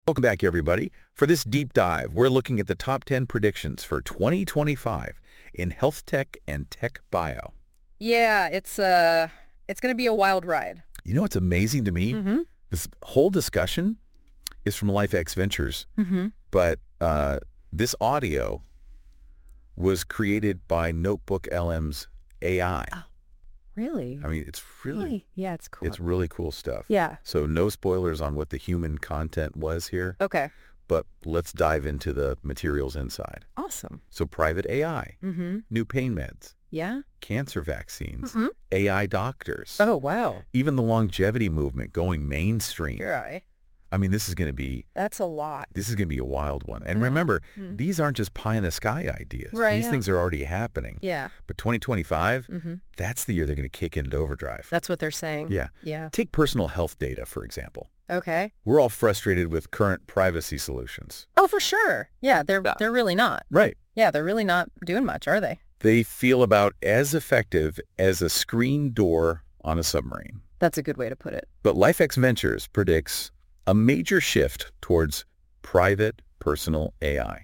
Welcome back, everybody. For this deep dive, we're looking at the top 10 predictions for 2025 in health tech and tech bio. Yeah, it's going to be a wild ride. You know what's amazing to me? Mm-hmm. This whole discussion is from LifeX Ventures, Mm-hmm. but this audio was created by Notebook LM's AI. Oh, really? I mean, it's really, Yeah, it's cool. it's really cool stuff. Yeah. So no spoilers on what the human content was here, Okay. but let's dive into the materials inside. Awesome. So private AI, Mm-hmm. new pain meds, Yeah. cancer vaccines, Mm-hmm. AI doctors, Oh, wow. even the longevity movement going mainstream. Yeah. I mean, this is going to be That's a lot. a wild one. And remember, Mhm. these aren't just pie in the sky ideas. Right, These yeah. things are already happening. Yeah. But 2025, Mm-hmm. that's the year they're going to kick into overdrive. That's what they're saying. Yeah. Yeah. Take personal health data, for example. Okay. We're all frustrated with current privacy solutions. Oh, for sure. Yeah, they're really not. Right. Yeah, they're really not doing much, are they? They feel about as effective as a screen door on a submarine. That's a good way to put it. But LifeX Ventures predicts a major shift towards private personal AI.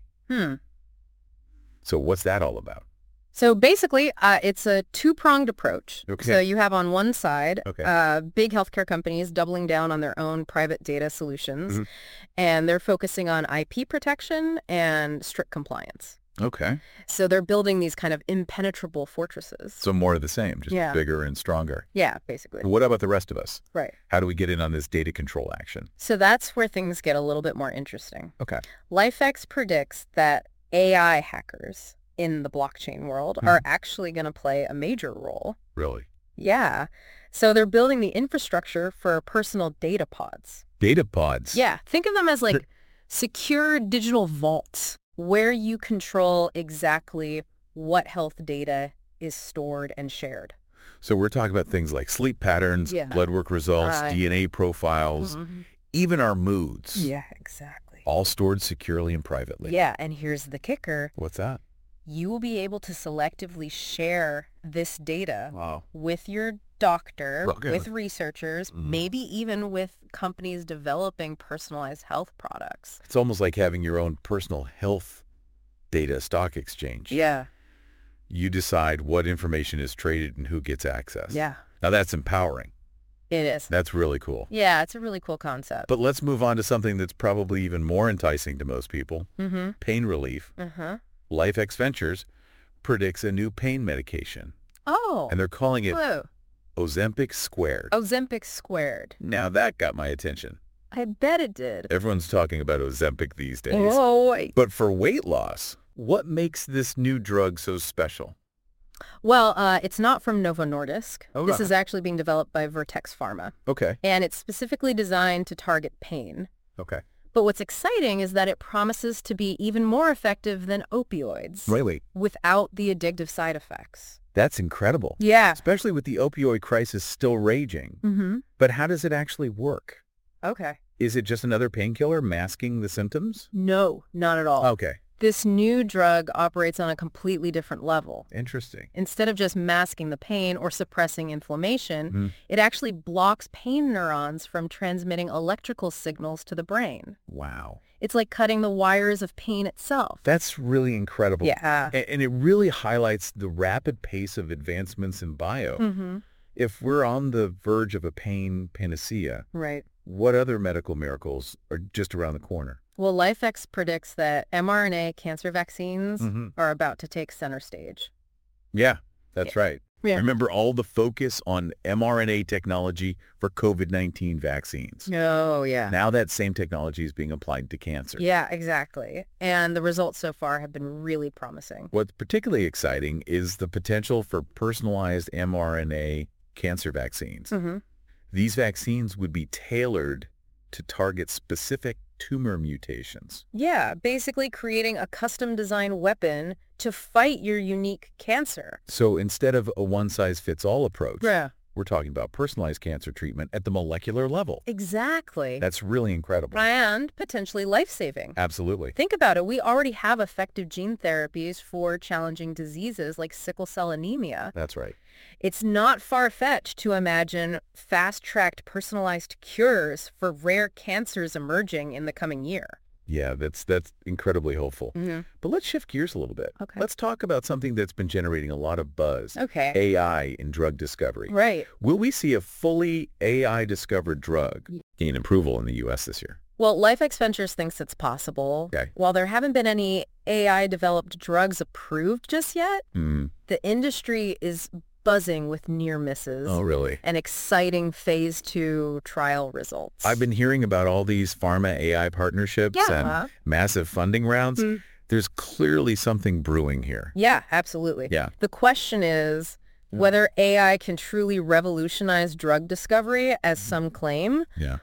So what's that all about? So basically, it's a two-pronged approach. Okay. So you have on one side, Okay. big healthcare companies doubling down on their own private data solutions, Mhm. and they're focusing on IP protection and strict compliance. Okay. So they're building these kind of impenetrable fortresses. So more of the same, just Yeah. bigger and stronger. Yeah, basically. What about the rest of us? Right. How do we get in on this data control action? So that's where things get a little bit more interesting. Okay. LifeX predicts that AI hackers in the blockchain world are actually going to play a major role. Really? Yeah. So they're building the infrastructure for personal data pods. Data pods. Yeah. Think of them as like secure digital vaults where you control exactly what health data is stored and shared. So we're talking about things like sleep patterns, Yeah. blood work results, Right. DNA profiles, even our moods. Yeah, exactly. All stored securely and privately. Yeah. And here's the kicker. What's that? You will be able to selectively share this data Wow. with your doctor, Okay. with researchers, Mhm. maybe even with companies developing personalized health products. It's almost like having your own personal health data stock exchange. Yeah. You decide what information is traded and who gets access. Yeah, Now that's empowering. it is. That's really cool. Yeah, it's a really cool concept. But let's move on to something that's probably even more enticing to most people. Mm-hmm. Pain relief. Uh-huh. LifeX Ventures predicts a new pain medication, Oh. and they're calling it Whoa. Ozempic Squared. Ozempic squared. Now that got my attention. I bet it did. Everyone's talking about Ozempic these days. Oh, wait. But for weight loss, what makes this new drug so special? Well, it's not from Novo Nordisk. Oh, This no. is actually being developed by Vertex Pharma, Okay. and it's specifically designed to target pain. Okay. But what's exciting is that it promises to be even more effective than opioids Really? without the addictive side effects. That's incredible. Yeah. Especially with the opioid crisis still raging. Mm-hmm. But how does it actually work? Okay. Is it just another painkiller masking the symptoms? No, not at all. Okay. This new drug operates on a completely different level. Interesting. Instead of just masking the pain or suppressing inflammation, Mhm. it actually blocks pain neurons from transmitting electrical signals to the brain. Wow. It's like cutting the wires of pain itself. That's really incredible. Yeah. And it really highlights the rapid pace of advancements in bio. Mm-hmm. If we're on the verge of a pain panacea, Right. what other medical miracles are just around the corner? Well, LifeX predicts that mRNA cancer vaccines Mhm. are about to take center stage. Yeah, that's right. Yeah. Remember all the focus on mRNA technology for COVID-19 vaccines. Oh, yeah. Now that same technology is being applied to cancer. Yeah, exactly. And the results so far have been really promising. What's particularly exciting is the potential for personalized mRNA cancer vaccines. Mm-hmm. These vaccines would be tailored to target specific tumor mutations. Yeah, basically creating a custom-designed weapon to fight your unique cancer. So instead of a one-size-fits-all approach, Yeah. We're talking about personalized cancer treatment at the molecular level. Exactly. That's really incredible. And potentially life-saving. Absolutely. Think about it. We already have effective gene therapies for challenging diseases like sickle cell anemia. That's right. It's not far-fetched to imagine fast-tracked personalized cures for rare cancers emerging in the coming year. Yeah, that's incredibly hopeful. But let's shift gears a little bit. Okay. Let's talk about something that's been generating a lot of buzz. Okay. AI in drug discovery. Right. Will we see a fully AI-discovered drug gain approval in the U.S. this year? Well, LifeX Ventures thinks it's possible. Okay. While there haven't been any AI-developed drugs approved just yet, the industry is buzzing with near misses. Oh, really? And exciting phase 2 trial results. I've been hearing about all these pharma AI partnerships and massive funding rounds. There's clearly something brewing here. Yeah, absolutely. Yeah. The question is whether AI can truly revolutionize drug discovery, as some claim,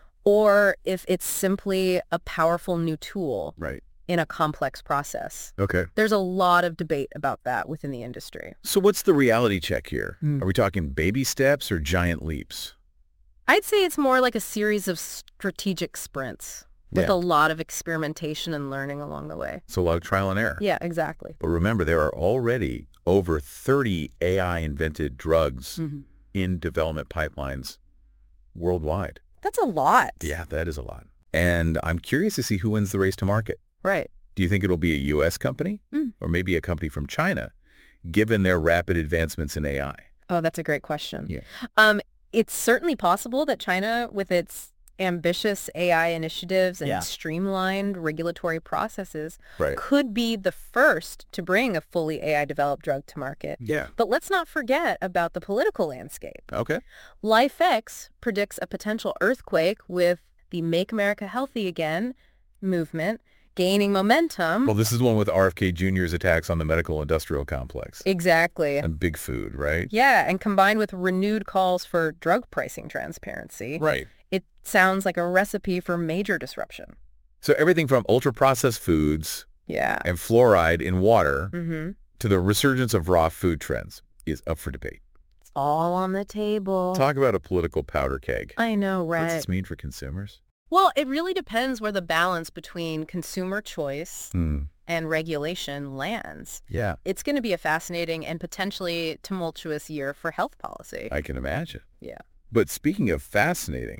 or if it's simply a powerful new tool in a complex process. Okay. There's a lot of debate about that within the industry. So what's the reality check here? Are we talking baby steps or giant leaps? I'd say it's more like a series of strategic sprints with a lot of experimentation and learning along the way. So a lot of trial and error. Yeah, exactly. But remember, there are already over 30 AI-invented drugs in development pipelines worldwide. That's a lot. Yeah, that is a lot. And I'm curious to see who wins the race to market. Right. Do you think it'll be a U.S. company or maybe a company from China, given their rapid advancements in AI? Oh, that's a great question. Yeah. It's certainly possible that China, with its ambitious AI initiatives and streamlined regulatory processes, could be the first to bring a fully AI-developed drug to market. Yeah. But let's not forget about the political landscape. Okay. LifeX predicts a potential earthquake with the Make America Healthy Again movement gaining momentum. Well, this is one with RFK Jr.'s attacks on the medical industrial complex. Exactly. And big food, right? Yeah, and combined with renewed calls for drug pricing transparency. Right. It sounds like a recipe for major disruption. So everything from ultra-processed foods and fluoride in water to the resurgence of raw food trends is up for debate. It's all on the table. Talk about a political powder keg. I know, right? What's this mean for consumers? Well, it really depends where the balance between consumer choice and regulation lands. Yeah. It's going to be a fascinating and potentially tumultuous year for health policy. I can imagine. Yeah. But speaking of fascinating,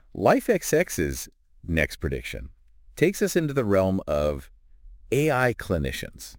LifeXX's next prediction takes us into the realm of AI clinicians.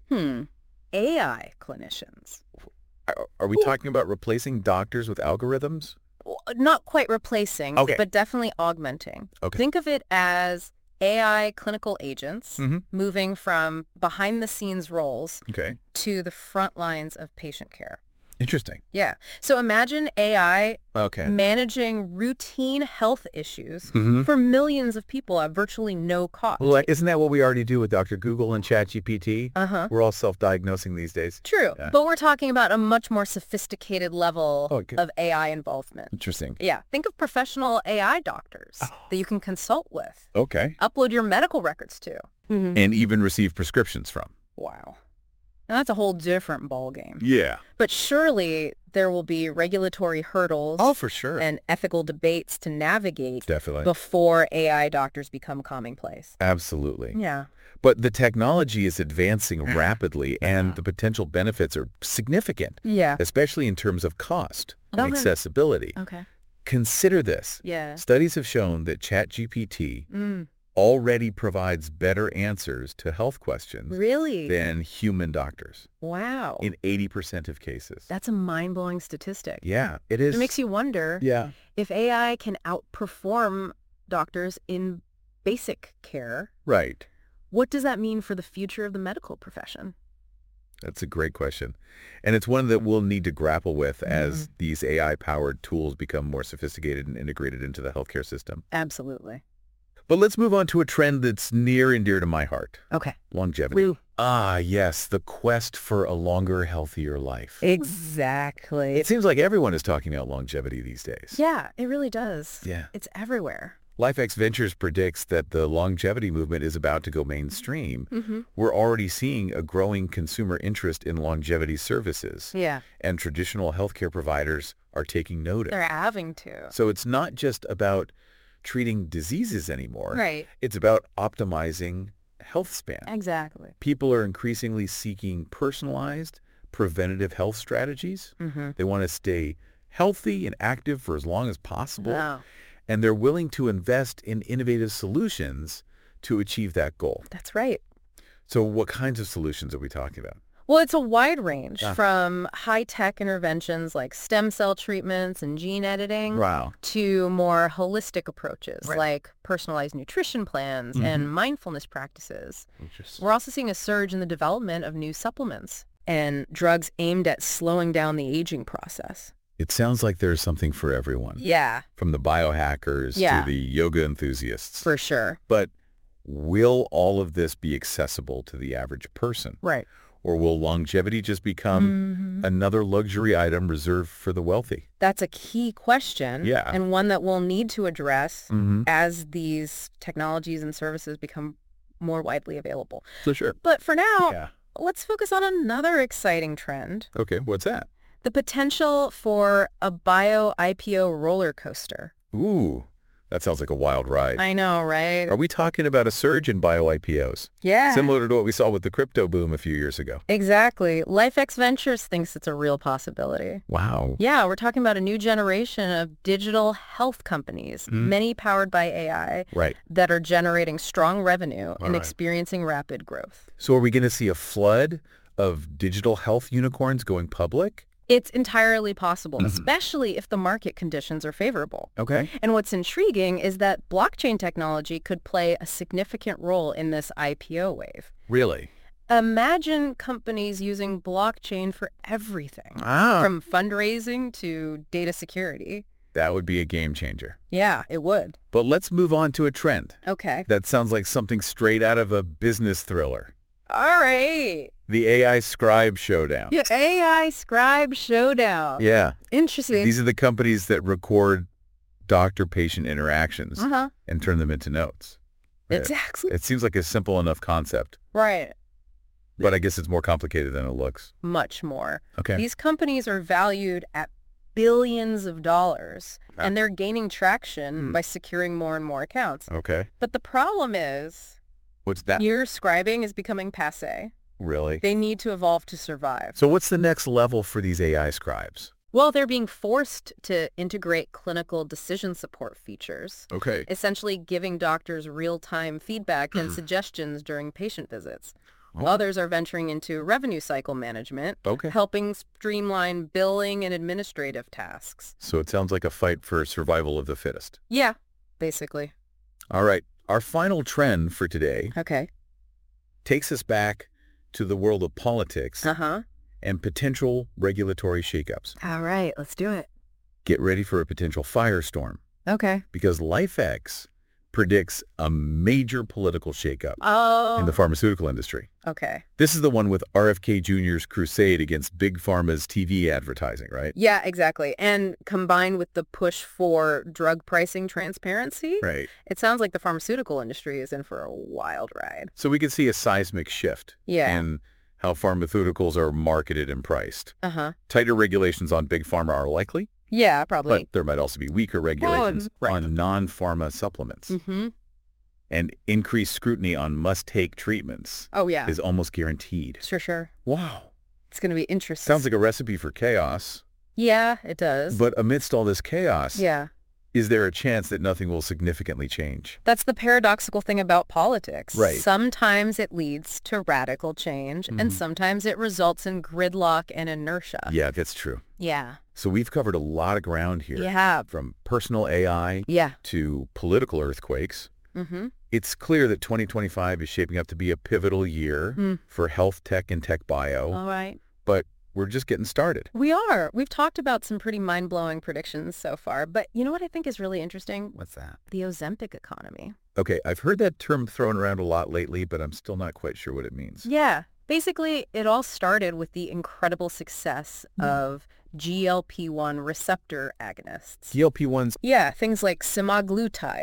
AI clinicians. Are we talking about replacing doctors with algorithms? Not quite replacing, but definitely augmenting. Okay. Think of it as AI clinical agents moving from behind-the-scenes roles to the front lines of patient care. Interesting. Yeah. So imagine AI managing routine health issues for millions of people at virtually no cost. Well, isn't that what we already do with Dr. Google and ChatGPT? We're all self-diagnosing these days. True. Yeah. But we're talking about a much more sophisticated level of AI involvement. Interesting. Yeah. Think of professional AI doctors that you can consult with. Okay. Upload your medical records to. And even receive prescriptions from. Wow. Now, that's a whole different ballgame. Yeah. But surely there will be regulatory hurdles. Oh, for sure. And ethical debates to navigate. Definitely. Before AI doctors become commonplace. Absolutely. Yeah. But the technology is advancing rapidly, and the potential benefits are significant. Yeah. Especially in terms of cost and accessibility. Okay. Consider this. Yeah. Studies have shown that ChatGPT already provides better answers to health questions than human doctors. Wow. In 80% of cases. That's a mind-blowing statistic. Yeah, it is. It makes you wonder if AI can outperform doctors in basic care. Right. What does that mean for the future of the medical profession? That's a great question. And it's one that we'll need to grapple with as these AI-powered tools become more sophisticated and integrated into the healthcare system. Absolutely. But let's move on to a trend that's near and dear to my heart. Okay. Longevity. Woo. Ah, yes, the quest for a longer, healthier life. Exactly. It seems like everyone is talking about longevity these days. Yeah, it really does. Yeah. It's everywhere. LifeX Ventures predicts that the longevity movement is about to go mainstream. We're already seeing a growing consumer interest in longevity services. Yeah. And traditional healthcare providers are taking notice. They're having to. So it's not just about treating diseases anymore. Right. It's about optimizing health span. Exactly. People are increasingly seeking personalized, preventative health strategies. They want to stay healthy and active for as long as possible. Wow. And they're willing to invest in innovative solutions to achieve that goal. That's right. So what kinds of solutions are we talking about? Well, it's a wide range from high-tech interventions like stem cell treatments and gene editing to more holistic approaches like personalized nutrition plans and mindfulness practices. We're also seeing a surge in the development of new supplements and drugs aimed at slowing down the aging process. It sounds like there's something for everyone. Yeah. From the biohackers to the yoga enthusiasts. For sure. But will all of this be accessible to the average person? Right. Or will longevity just become another luxury item reserved for the wealthy? That's a key question. Yeah. And one that we'll need to address as these technologies and services become more widely available. For sure. But for now, let's focus on another exciting trend. Okay, what's that? The potential for a bio-IPO roller coaster. Ooh, that sounds like a wild ride. I know, right? Are we talking about a surge in bio-IPOs? Yeah. Similar to what we saw with the crypto boom a few years ago. Exactly. LifeX Ventures thinks it's a real possibility. Wow. Yeah, we're talking about a new generation of digital health companies, many powered by AI, that are generating strong revenue and experiencing rapid growth. So are we going to see a flood of digital health unicorns going public? It's entirely possible, especially if the market conditions are favorable. Okay. And what's intriguing is that blockchain technology could play a significant role in this IPO wave. Really? Imagine companies using blockchain for everything, from fundraising to data security. That would be a game changer. Yeah, it would. But let's move on to a trend. Okay. That sounds like something straight out of a business thriller. All right. The AI Scribe Showdown. Yeah, AI Scribe Showdown. Yeah. Interesting. These are the companies that record doctor-patient interactions and turn them into notes. Exactly. It seems like a simple enough concept. Right. But I guess it's more complicated than it looks. Much more. Okay. These companies are valued at billions of dollars, and they're gaining traction by securing more and more accounts. Okay. But the problem is... What's that? Your scribing is becoming passé. Really? They need to evolve to survive. So what's the next level for these AI scribes? Well, they're being forced to integrate clinical decision support features. Okay. Essentially giving doctors real-time feedback and suggestions during patient visits. Others are venturing into revenue cycle management, helping streamline billing and administrative tasks. So it sounds like a fight for survival of the fittest. Yeah, basically. All right. Our final trend for today takes us back to the world of politics and potential regulatory shakeups. All right, let's do it. Get ready for a potential firestorm. Okay. Because LifeX predicts a major political shakeup in the pharmaceutical industry. Okay. This is the one with RFK Jr.'s crusade against Big Pharma's TV advertising, right? Yeah, exactly. And combined with the push for drug pricing transparency, it sounds like the pharmaceutical industry is in for a wild ride. So we could see a seismic shift in how pharmaceuticals are marketed and priced. Tighter regulations on Big Pharma are likely. Yeah, probably. But there might also be weaker regulations on non-pharma supplements. And increased scrutiny on must-take treatments is almost guaranteed. Sure. Wow. It's going to be interesting. Sounds like a recipe for chaos. Yeah, it does. But amidst all this chaos, is there a chance that nothing will significantly change? That's the paradoxical thing about politics. Right. Sometimes it leads to radical change, and sometimes it results in gridlock and inertia. Yeah, that's true. Yeah. So we've covered a lot of ground here. You have. From personal AI to political earthquakes. It's clear that 2025 is shaping up to be a pivotal year for health tech and tech bio. All right. But we're just getting started. We are. We've talked about some pretty mind-blowing predictions so far, but you know what I think is really interesting? What's that? The Ozempic economy. Okay, I've heard that term thrown around a lot lately, but I'm still not quite sure what it means. Yeah. Basically, it all started with the incredible success of GLP-1 receptor agonists. GLP-1s? Yeah, things like semaglutide,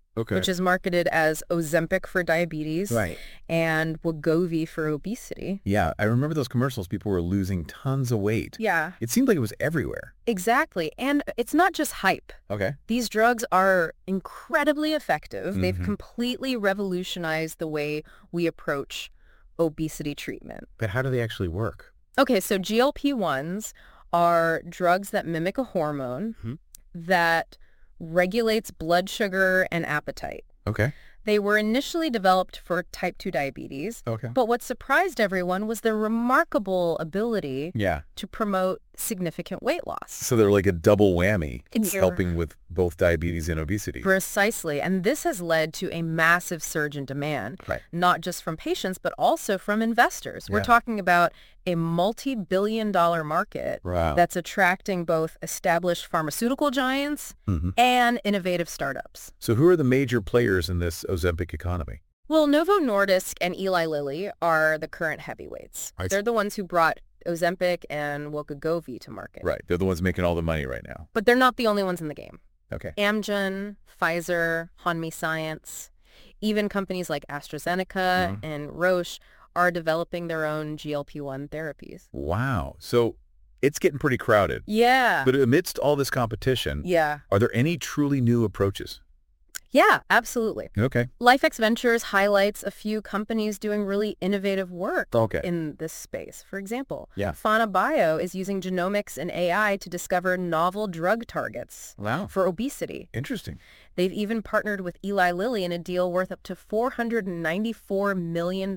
which is marketed as Ozempic for diabetes and Wegovy for obesity. Yeah, I remember those commercials. People were losing tons of weight. Yeah. It seemed like it was everywhere. Exactly. And it's not just hype. Okay. These drugs are incredibly effective. Mm-hmm. They've completely revolutionized the way we approach obesity treatment. But how do they actually work? Okay, so GLP-1s are drugs that mimic a hormone that regulates blood sugar and appetite. Okay. They were initially developed for type 2 diabetes. Okay. But what surprised everyone was their remarkable ability to promote significant weight loss. So they're like a double whammy, helping with both diabetes and obesity. Precisely. And this has led to a massive surge in demand, not just from patients, but also from investors. We're talking about a multi-billion-dollar market that's attracting both established pharmaceutical giants and innovative startups. So who are the major players in this Ozempic economy? Well, Novo Nordisk and Eli Lilly are the current heavyweights. They're the ones who brought Ozempic and Wegovy to market. Right. They're the ones making all the money right now. But they're not the only ones in the game. Okay. Amgen, Pfizer, Hanmi Science, even companies like AstraZeneca and Roche are developing their own GLP-1 therapies. Wow. So it's getting pretty crowded. Yeah. But amidst all this competition, are there any truly new approaches? Yeah, absolutely. Okay. LifeX Ventures highlights a few companies doing really innovative work in this space. For example, Fauna Bio is using genomics and AI to discover novel drug targets for obesity. Interesting. They've even partnered with Eli Lilly in a deal worth up to $494 million.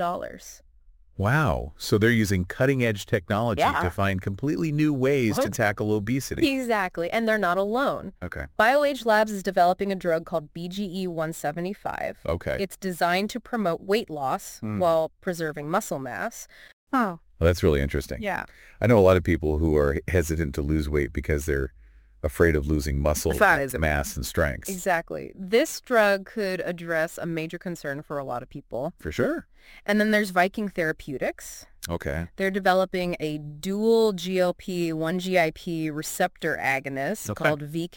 Wow. So they're using cutting-edge technology to find completely new ways to tackle obesity. Exactly. And they're not alone. Okay. BioAge Labs is developing a drug called BGE-175. Okay. It's designed to promote weight loss while preserving muscle mass. Oh. Well, that's really interesting. Yeah. I know a lot of people who are hesitant to lose weight because they're afraid of losing muscle mass and strength. Exactly. This drug could address a major concern for a lot of people. For sure. And then there's Viking Therapeutics. Okay. They're developing a dual GLP-1/GIP receptor agonist called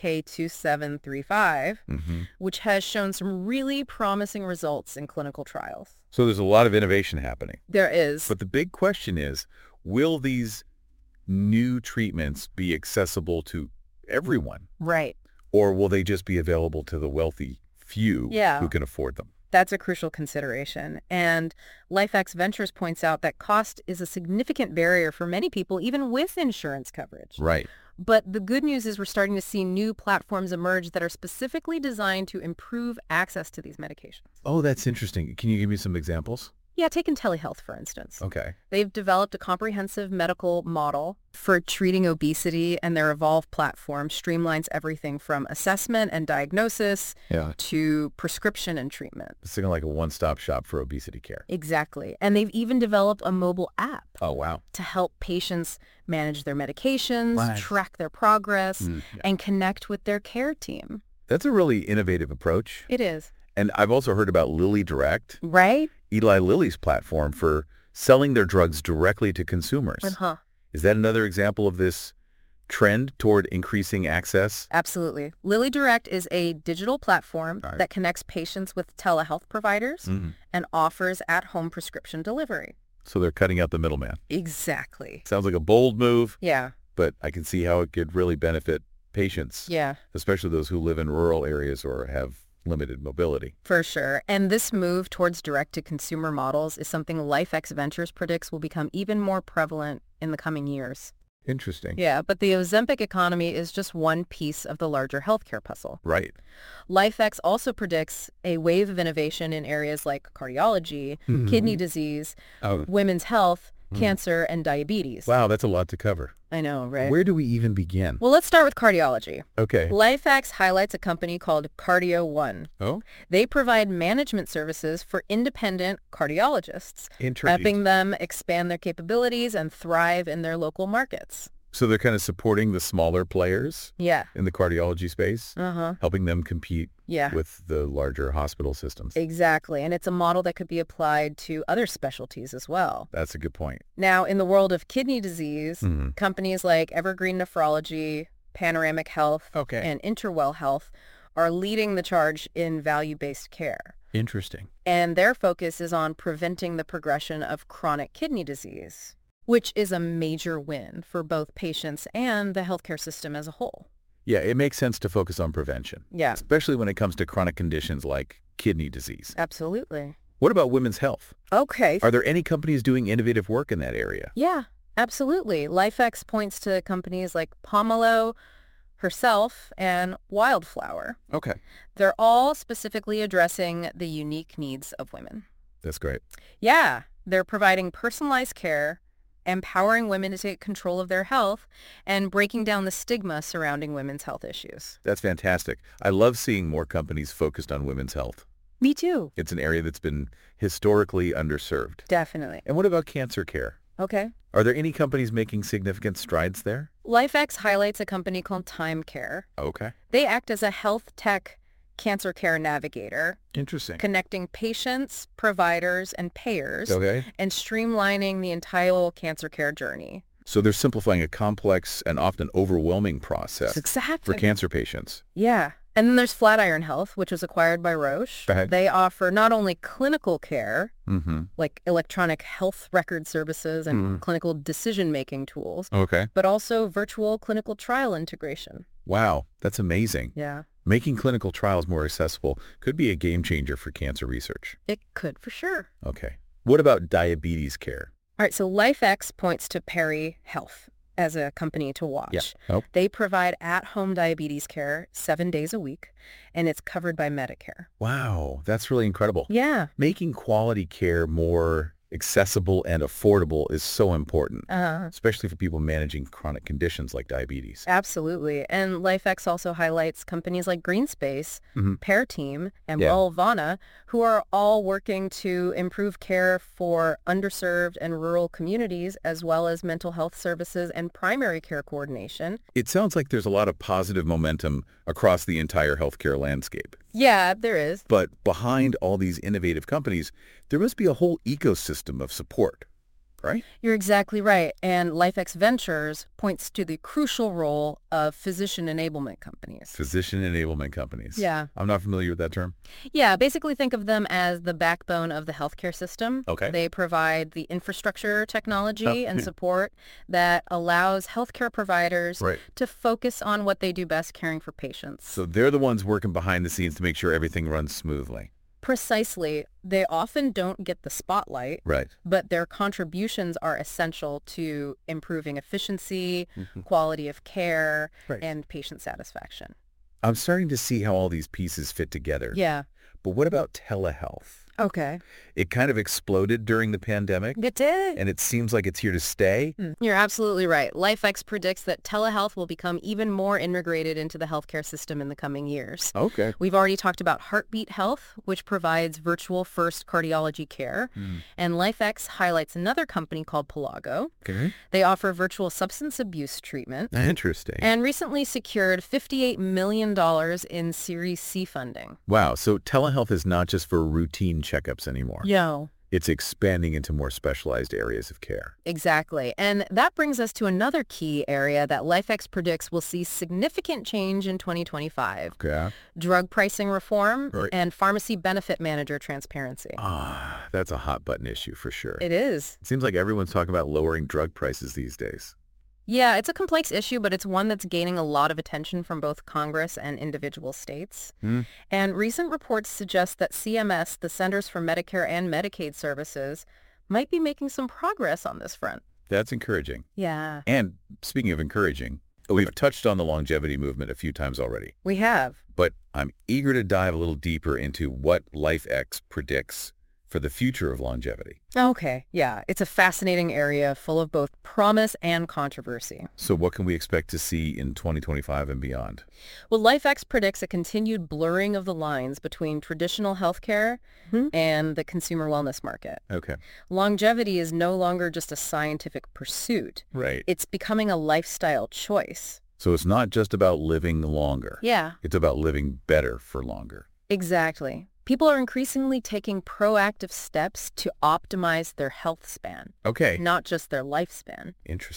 VK2735, which has shown some really promising results in clinical trials. So there's a lot of innovation happening. There is. But the big question is, will these new treatments be accessible to everyone? Right. Or will they just be available to the wealthy few who can afford them? That's a crucial consideration. And LifeX Ventures points out that cost is a significant barrier for many people, even with insurance coverage. Right. But the good news is we're starting to see new platforms emerge that are specifically designed to improve access to these medications. Oh, that's interesting. Can you give me some examples? Yeah, take IntelliHealth, for instance. Okay. They've developed a comprehensive medical model for treating obesity, and their Evolve platform streamlines everything from assessment and diagnosis to prescription and treatment. It's kind of like a one-stop shop for obesity care. Exactly. And they've even developed a mobile app. Oh, wow. To help patients manage their medications, track their progress, and connect with their care team. That's a really innovative approach. It is. And I've also heard about LillyDirect. Right. Eli Lilly's platform for selling their drugs directly to consumers. Is that another example of this trend toward increasing access? Absolutely. LillyDirect is a digital platform that connects patients with telehealth providers and offers at-home prescription delivery. So they're cutting out the middleman. Exactly. Sounds like a bold move. Yeah. But I can see how it could really benefit patients. Yeah. Especially those who live in rural areas or have limited mobility. For sure. And this move towards direct-to-consumer models is something LifeX Ventures predicts will become even more prevalent in the coming years. Interesting. Yeah, but the Ozempic economy is just one piece of the larger healthcare puzzle. Right. LifeX also predicts a wave of innovation in areas like cardiology, kidney disease, women's health, cancer, and diabetes. Wow, that's a lot to cover. I know, right? Where do we even begin? Well, let's start with cardiology. Okay. LifeX highlights a company called Cardio1. Oh? They provide management services for independent cardiologists, helping them expand their capabilities and thrive in their local markets. So they're kind of supporting the smaller players in the cardiology space, helping them compete with the larger hospital systems. Exactly. And it's a model that could be applied to other specialties as well. That's a good point. Now, in the world of kidney disease, companies like Evergreen Nephrology, Panoramic Health, and Interwell Health are leading the charge in value-based care. Interesting. And their focus is on preventing the progression of chronic kidney disease, which is a major win for both patients and the healthcare system as a whole. Yeah, it makes sense to focus on prevention. Yeah. Especially when it comes to chronic conditions like kidney disease. Absolutely. What about women's health? Okay. Are there any companies doing innovative work in that area? Yeah, absolutely. LifeX points to companies like Pomelo, Herself, and Wildflower. Okay. They're all specifically addressing the unique needs of women. That's great. Yeah, they're providing personalized care, empowering women to take control of their health, and breaking down the stigma surrounding women's health issues. That's fantastic. I love seeing more companies focused on women's health. Me too. It's an area that's been historically underserved. Definitely. And what about cancer care? Okay. Are there any companies making significant strides there? LifeX highlights a company called TimeCare. Okay. They act as a health tech cancer care navigator. Interesting. Connecting patients, providers, and payers. Okay. And streamlining the entire cancer care journey. So they're simplifying a complex and often overwhelming process Exactly. for cancer patients. Yeah. And then there's Flatiron Health, which was acquired by Roche. Go ahead. They offer not only clinical care, Mm-hmm. like electronic health record services and clinical decision-making tools, Okay. but also virtual clinical trial integration. Wow, that's amazing. Yeah, Making clinical trials more accessible could be a game changer for cancer research. it could for sure. Okay. What about diabetes care? All right, so LifeX points to Perry Health as a company to watch. Yeah. Oh. They provide at-home diabetes care 7 days a week, and it's covered by Medicare. Wow, that's really incredible. Yeah. Making quality care more accessible and affordable is so important, especially for people managing chronic conditions like diabetes. Absolutely. And LifeX also highlights companies like GreenSpace, Pear Team, and Wellvana, who are all working to improve care for underserved and rural communities, as well as mental health services and primary care coordination. It sounds like there's a lot of positive momentum across the entire healthcare landscape. Yeah, there is. But behind all these innovative companies, there must be a whole ecosystem of support, right? You're exactly right. And LifeX Ventures points to the crucial role of physician enablement companies. Physician enablement companies. Yeah. I'm not familiar with that term. Yeah, basically think of them as the backbone of the healthcare system. Okay. They provide the infrastructure, technology, and support that allows healthcare providers to focus on what they do best, caring for patients. So they're the ones working behind the scenes to make sure everything runs smoothly. Precisely. They often don't get the spotlight, Right. but their contributions are essential to improving efficiency, quality of care, and patient satisfaction. I'm starting to see how all these pieces fit together. Yeah. But what about telehealth? Okay. It kind of exploded during the pandemic, It did. and it seems like it's here to stay. You're absolutely right. LifeX predicts that telehealth will become even more integrated into the healthcare system in the coming years. Okay. We've already talked about Heartbeat Health, which provides virtual first cardiology care. And LifeX highlights another company called Pelago. Okay. They offer virtual substance abuse treatment. Interesting. And recently secured $58 million in Series C funding. Wow. So telehealth is not just for routine checkups anymore. No. It's expanding into more specialized areas of care. Exactly. And that brings us to another key area that LifeX predicts will see significant change in 2025. Okay. Drug pricing reform and pharmacy benefit manager transparency. That's a hot button issue for sure. It is. It seems like everyone's talking about lowering drug prices these days. Yeah, it's a complex issue, but it's one that's gaining a lot of attention from both Congress and individual states. And recent reports suggest that CMS, the Centers for Medicare and Medicaid Services, might be making some progress on this front. That's encouraging. Yeah. And speaking of encouraging, we've touched on the longevity movement a few times already. We have. But I'm eager to dive a little deeper into what LifeX predicts for the future of longevity. Okay, yeah. It's a fascinating area full of both promise and controversy. So what can we expect to see in 2025 and beyond? Well, LifeX predicts a continued blurring of the lines between traditional healthcare and the consumer wellness market. Okay. Longevity is no longer just a scientific pursuit. Right. It's becoming a lifestyle choice. So it's not just about living longer. Yeah. It's about living better for longer. Exactly. People are increasingly taking proactive steps to optimize their health span. Okay. Not just their lifespan. Interesting.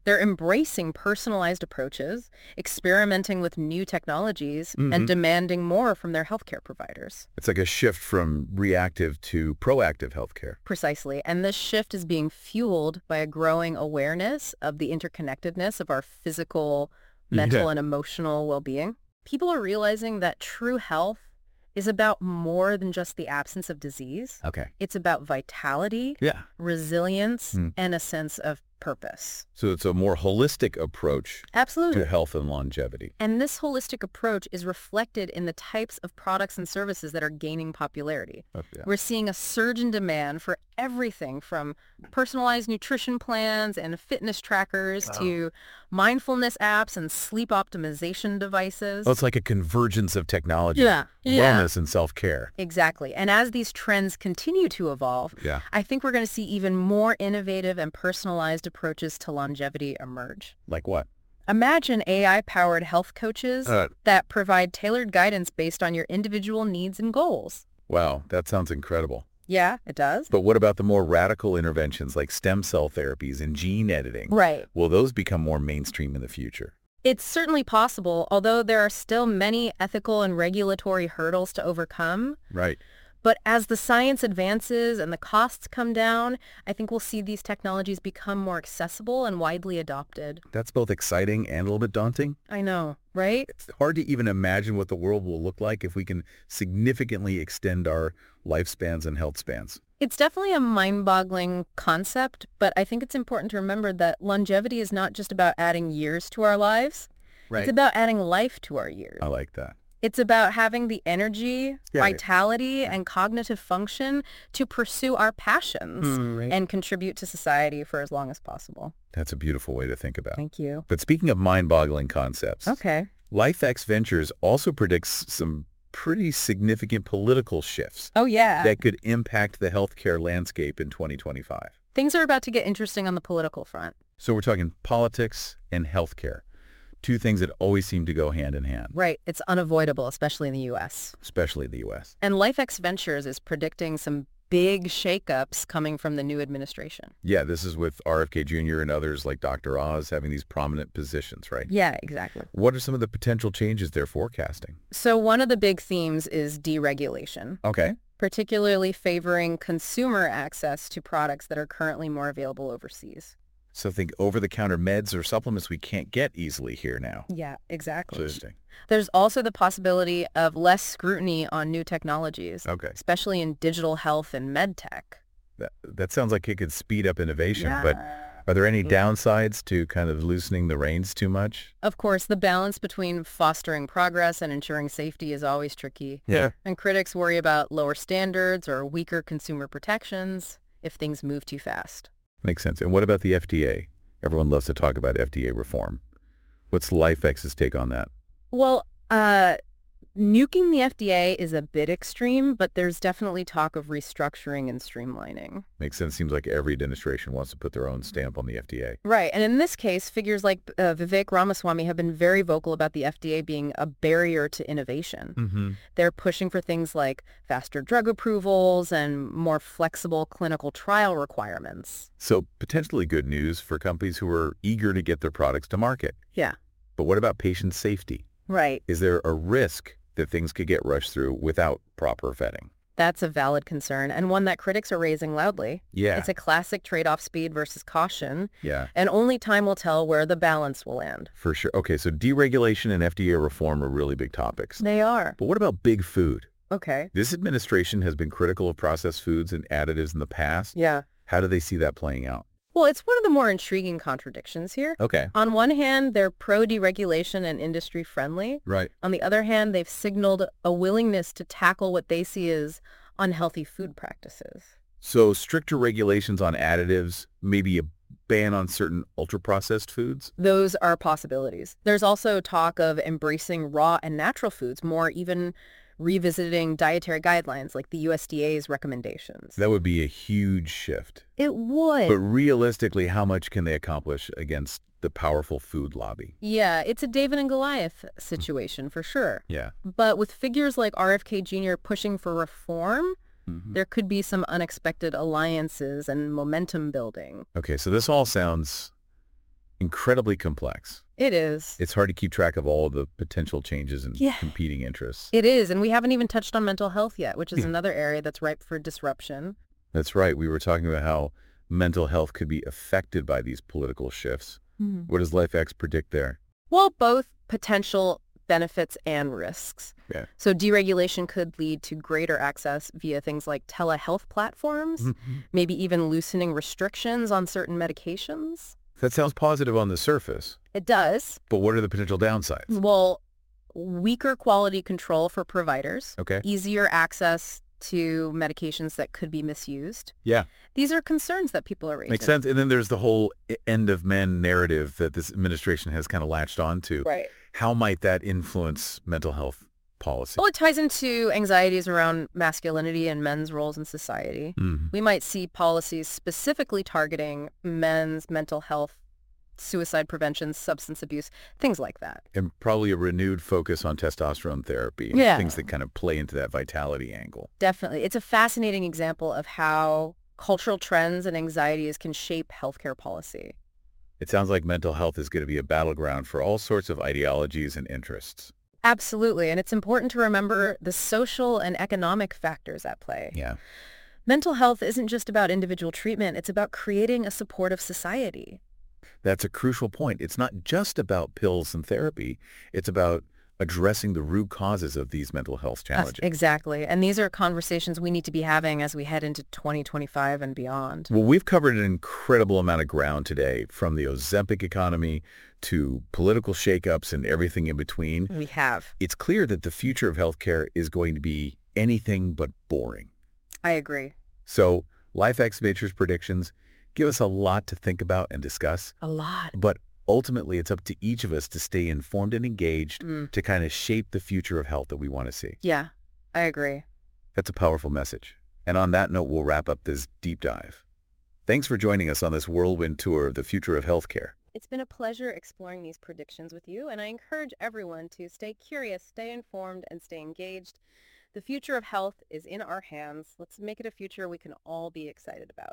They're embracing personalized approaches, experimenting with new technologies, and demanding more from their healthcare providers. It's like a shift from reactive to proactive healthcare. Precisely. And this shift is being fueled by a growing awareness of the interconnectedness of our physical, mental, and emotional well-being. People are realizing that true health is about more than just the absence of disease. Okay. It's about vitality, resilience, and a sense of purpose. So it's a more holistic approach Absolutely. to health and longevity. And this holistic approach is reflected in the types of products and services that are gaining popularity. We're seeing a surge in demand for everything from personalized nutrition plans and fitness trackers to mindfulness apps and sleep optimization devices. Well, it's like a convergence of technology, wellness, and self-care. Exactly. And as these trends continue to evolve, I think we're going to see even more innovative and personalized approaches to longevity emerge. Like what? Imagine AI-powered health coaches that provide tailored guidance based on your individual needs and goals. Wow, that sounds incredible. Yeah, it does. But what about the more radical interventions like stem cell therapies and gene editing? Right. Will those become more mainstream in the future? It's certainly possible, although there are still many ethical and regulatory hurdles to overcome. Right. But as the science advances and the costs come down, I think we'll see these technologies become more accessible and widely adopted. That's both exciting and a little bit daunting. I know, right? It's hard to even imagine what the world will look like if we can significantly extend our lifespans and health spans. It's definitely a mind-boggling concept, but I think it's important to remember that longevity is not just about adding years to our lives. Right. It's about adding life to our years. I like that. It's about having the energy, vitality, and cognitive function to pursue our passions and contribute to society for as long as possible. That's a beautiful way to think about it. Thank you. But speaking of mind-boggling concepts, Okay. LifeX Ventures also predicts some pretty significant political shifts Oh, yeah. that could impact the healthcare landscape in 2025. Things are about to get interesting on the political front. So we're talking politics and healthcare. Two things that always seem to go hand in hand. Right. It's unavoidable, especially in the U.S. Especially the U.S. And LifeX Ventures is predicting some big shakeups coming from the new administration. Yeah, this is with RFK Jr. and others like Dr. Oz having these prominent positions, right? Yeah, exactly. What are some of the potential changes they're forecasting? So one of the big themes is deregulation. Okay. Particularly favoring consumer access to products that are currently more available overseas. So think over-the-counter meds or supplements we can't get easily here now. Yeah, exactly. Interesting. There's also the possibility of less scrutiny on new technologies, especially in digital health and med tech. That sounds like it could speed up innovation, but are there any downsides to kind of loosening the reins too much? Of course, the balance between fostering progress and ensuring safety is always tricky. Yeah. And critics worry about lower standards or weaker consumer protections if things move too fast. Makes sense. And what about the FDA? Everyone loves to talk about FDA reform. What's LifeX's take on that? Well, nuking the FDA is a bit extreme, but there's definitely talk of restructuring and streamlining. Makes sense. Seems like every administration wants to put their own stamp on the FDA. Right. And in this case, figures like Vivek Ramaswamy have been very vocal about the FDA being a barrier to innovation. Mm-hmm. They're pushing for things like faster drug approvals and more flexible clinical trial requirements. So potentially good news for companies who are eager to get their products to market. Yeah. But what about patient safety? Right. Is there a risk that things could get rushed through without proper vetting? That's a valid concern, and one that critics are raising loudly. Yeah. It's a classic trade-off, speed versus caution. Yeah. And only time will tell where the balance will land. For sure. Okay, so deregulation and FDA reform are really big topics. They are. But what about big food? Okay. This administration has been critical of processed foods and additives in the past. Yeah. How do they see that playing out? Well, it's one of the more intriguing contradictions here. Okay. On one hand, they're pro-deregulation and industry-friendly. Right. On the other hand, they've signaled a willingness to tackle what they see as unhealthy food practices. So stricter regulations on additives, maybe a ban on certain ultra-processed foods? Those are possibilities. There's also talk of embracing raw and natural foods more, even revisiting dietary guidelines like the USDA's recommendations. That would be a huge shift. It would. But realistically, how much can they accomplish against the powerful food lobby? Yeah, it's a David and Goliath situation for sure. Yeah. But with figures like RFK Jr. pushing for reform, there could be some unexpected alliances and momentum building. Okay, so this all sounds incredibly complex. It is. It's hard to keep track of all of the potential changes and competing interests. It is, and we haven't even touched on mental health yet, which is another area that's ripe for disruption. That's right. We were talking about how mental health could be affected by these political shifts. What does LifeX predict there? Well, both potential benefits and risks. Yeah. So deregulation could lead to greater access via things like telehealth platforms, maybe even loosening restrictions on certain medications. That sounds positive on the surface. It does. But what are the potential downsides? Well, weaker quality control for providers. Okay. Easier access to medications that could be misused. Yeah. These are concerns that people are raising. Makes sense. And then there's the whole end of men narrative that this administration has kind of latched onto. Right. How might that influence mental health policy? Well, it ties into anxieties around masculinity and men's roles in society. We might see policies specifically targeting men's mental health, suicide prevention, substance abuse, things like that. And probably a renewed focus on testosterone therapy and things that kind of play into that vitality angle. Definitely. It's a fascinating example of how cultural trends and anxieties can shape healthcare policy. It sounds like mental health is going to be a battleground for all sorts of ideologies and interests. Absolutely. And it's important to remember the social and economic factors at play. Yeah. Mental health isn't just about individual treatment. It's about creating a supportive society. That's a crucial point. It's not just about pills and therapy. It's about addressing the root causes of these mental health challenges. Exactly. And these are conversations we need to be having as we head into 2025 and beyond. Well, we've covered an incredible amount of ground today, from the Ozempic economy to political shakeups and everything in between. We have. It's clear that the future of healthcare is going to be anything but boring. I agree. So LifeX Ventures predictions give us a lot to think about and discuss. A lot. But ultimately, it's up to each of us to stay informed and engaged to kind of shape the future of health that we want to see. Yeah, I agree. That's a powerful message. And on that note, we'll wrap up this deep dive. Thanks for joining us on this whirlwind tour of the future of healthcare. It's been a pleasure exploring these predictions with you, and I encourage everyone to stay curious, stay informed, and stay engaged. The future of health is in our hands. Let's make it a future we can all be excited about.